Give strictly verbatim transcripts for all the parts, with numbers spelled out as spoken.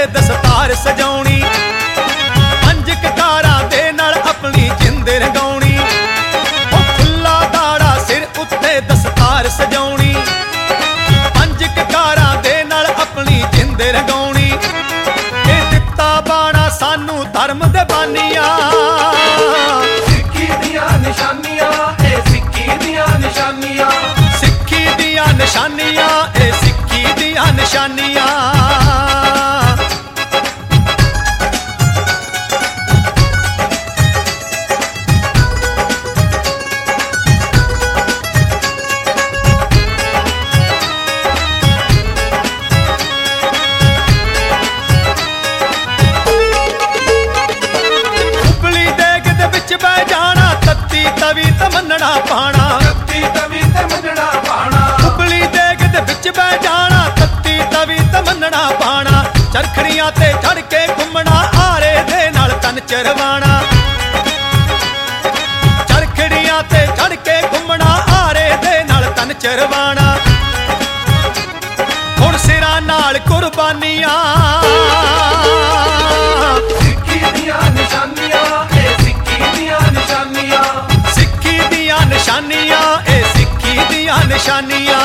ਦਸਤਾਰ ਸਜਾਉਣੀ, ਪੰਜ ਕਕਾਰਾਂ ਦੇ ਨਾਲ ਆਪਣੀ ਜਿੰਦ ਰੰਗਾਉਣੀ। ਉਹ ਖੁੱਲਾ ਦਾੜਾ ਸਿਰ ਉੱਤੇ ਦਸਤਾਰ ਸਜਾਉਣੀ, ਪੰਜ ਕਕਾਰਾਂ ਦੇ ਨਾਲ ਆਪਣੀ ਜਿੰਦ ਰੰਗਾਉਣੀ। ਇਹ ਦਿੱਤਾ ਬਾਣਾ ਸਾਨੂੰ ਧਰਮ ਦੇ ਬਾਨੀਆਂ, ਸਿੱਖੀ ਦੀਆਂ ਨਿਸ਼ਾਨੀਆਂ ਇਹ ਸਿੱਖੀ ਦੀਆਂ ਨਿਸ਼ਾਨੀਆਂ, ਸਿੱਖੀ ਦੀਆਂ ਨਿਸ਼ਾਨੀਆਂ ਇਹ ਸਿੱਖੀ ਦੀਆਂ ਨਿਸ਼ਾਨੀਆਂ। ਉਬਲੀ ਦੇਗ ਦੇ ਵਿੱਚ ਬਹਿ ਜਾਣਾ, ਤੱਤੀ ਤਵੀ ਤੇ ਮੰਨਣਾ ਪਾਣਾ, ਤੱਤੀ ਤਵੀ ਤੇ ਮੰਨਣਾ ਪਾਣਾ। ਉਬਲੀ ਦੇਗ ਦੇ ਵਿੱਚ ਬਹਿ ਜਾਣਾ, ਤੱਤੀ ਤਵੀ ਤੇ ਮੰਨਣਾ ਪਾਣਾ। ਚਰਖੜੀਆਂ ਤੇ ਚੜ ਕੇ ਘੁੰਮਣਾ, ਆਰੇ ਦੇ ਨਾਲ ਤਨ ਚਰਵਾਣਾ। ਚਰਖੜੀਆਂ ਤੇ ਚੜ ਕੇ ਘੁੰਮਣਾ, ਆਰੇ ਦੇ ਨਾਲ ਤਨ ਚਰਵਾਣਾ। ਹੁਣ ਸਿਰਾਂ ਨਾਲ ਕੁਰਬਾਨੀਆਂ, ਸਿੱਖੀ ਦੀਆਂ ਨਿਸ਼ਾਨੀਆਂ ਇਹ ਸਿੱਖੀ ਦੀਆਂ ਨਿਸ਼ਾਨੀਆਂ, ਸਿੱਖੀ ਦੀਆਂ ਨਿਸ਼ਾਨੀਆਂ ਇਹ ਸਿੱਖੀ ਦੀਆਂ ਨਿਸ਼ਾਨੀਆਂ।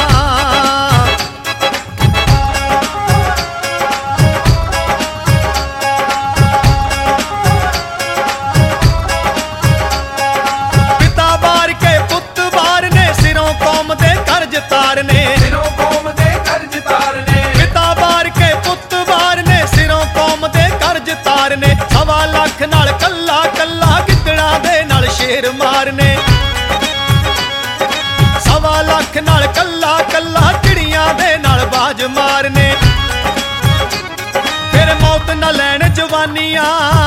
ਪਿਤਾ ਵਾਰ ਕੇ ਪੁੱਤ ਵਾਰਨੇ, ਸਿਰੋਂ ਕੌਮ ਦੇ ਕਰਜ਼ ਤਾਰਨੇ। ਸਿਰੋਂ ਕੌਮ ਦੇ ਕਰਜ਼ ਤਾਰਨੇ, ਪਿਤਾ ਵਾਰ ਕੇ ਪੁੱਤ ਵਾਰਨੇ, ਸਿਰੋਂ ਕੌਮ ਦੇ ਕਰਜ਼ ਤਾਰਨੇ। ਸਵਾ ਲੱਖ ਨਾਲ ਕੱਲਾ ਕੱਲਾ ਗਿੱਦੜਾਂ ਦੇ ਨਾਲ ਸ਼ੇਰ ਮਾਰਨੇ। ਸਵਾ ਲੱਖ ਨਾਲ ਕੱਲਾ ਕੱਲਾ ਚਿੜੀਆਂ ਦੇ ਨਾਲ ਬਾਜ ਮਾਰਨੇ। ਫਿਰ ਮੌਤ ਨਾ ਲੈਣ ਜਵਾਨੀਆਂ,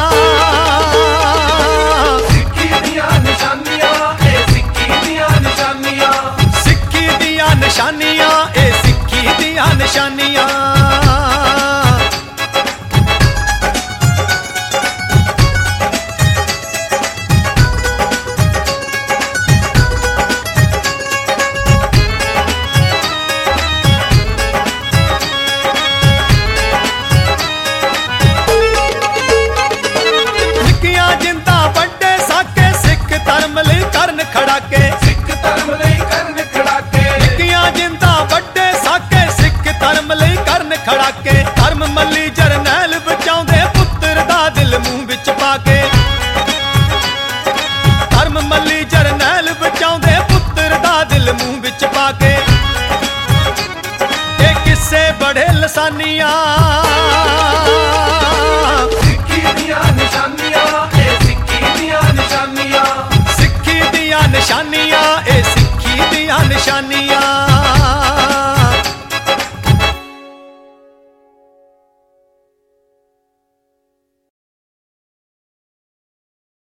ਸਿੱਖੀ ਦੀਆਂ ਨਿਸ਼ਾਨੀਆਂ ਇਹ ਸਿੱਖੀ ਦੀਆਂ ਨਿਸ਼ਾਨੀਆਂ, ਸਿੱਖੀ ਦੀਆਂ ਨਿਸ਼ਾਨੀਆਂ ਇਹ ਸਿੱਖੀ ਦੀਆਂ ਨਿਸ਼ਾਨੀਆਂ। ਨਿੱਕੀਆਂ ਜਿੰਦਾਂ ਵੱਡੇ ਸਾਕੇ, ਸਿੱਖ ਧਰਮ ਲਈ ਕਰਨ ਖੜਾਕੇ। ਸਿੱਖ ਧਰਮ ਲਈ ਕਰਨ ਖੜਾਕੇ, ਨਿੱਕੀਆਂ ਜਿੰਦਾਂ ਵੱਡੇ ਸਾਕੇ, ਸਿੱਖ ਧਰਮ ਲਈ ਕਰਨ ਖੜਾਕੇ। ਧਰਮ ਮੱਲੀ ਜਰਨੈਲ ਬਚਾਉਂਦੇ, ਪੁੱਤਰ ਦਾ ਦਿਲ ਮੂੰਹ ਵਿੱਚ ਪਾ ਕੇ। ਧਰਮ ਮੱਲੀ ਜਰਨੈਲ ਬਚਾਉਂਦੇ, ਪੁੱਤਰ ਦਾ ਦਿਲ ਮੂੰਹ ਵਿੱਚ ਪਾ ਕੇ। ਇਹ ਕਿੱਸੇ ਬੜੇ ਲਸਾਨੀਆਂ, ਸਿੱਖੀ ਦੀਆਂ ਨਿਸ਼ਾਨੀਆਂ ਇਹ ਸਿੱਖੀ ਦੀਆਂ ਨਿਸ਼ਾਨੀਆਂ, ਸਿੱਖੀ ਦੀਆਂ ਨਿਸ਼ਾਨੀਆਂ ਇਹ ਸਿੱਖੀ ਦੀਆਂ ਨਿਸ਼ਾਨੀਆਂ।